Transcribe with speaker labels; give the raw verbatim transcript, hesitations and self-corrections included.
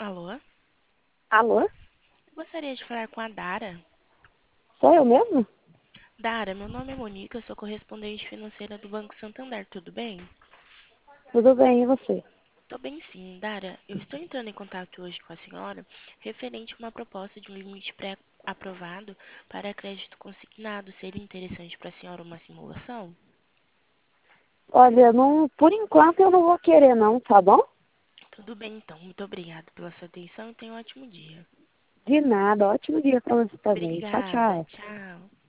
Speaker 1: Alô?
Speaker 2: Alô?
Speaker 1: Eu gostaria de falar com a Dara.
Speaker 2: Sou eu mesmo?
Speaker 1: Dara, meu nome é Monica, eu sou correspondente financeira do Banco Santander, tudo bem?
Speaker 2: Tudo bem, e você?
Speaker 1: Tô bem sim, Dara. Eu estou entrando em contato hoje com a senhora referente a uma proposta de um limite pré-aprovado para crédito consignado. Seria interessante para a senhora uma simulação?
Speaker 2: Olha, não, por enquanto eu não vou querer não, tá bom?
Speaker 1: Tudo bem então, muito obrigada pela sua atenção e tenha um ótimo dia.
Speaker 2: De nada, ótimo dia pra você também. Tchau,
Speaker 1: Obrigada,
Speaker 2: tchau.
Speaker 1: tchau.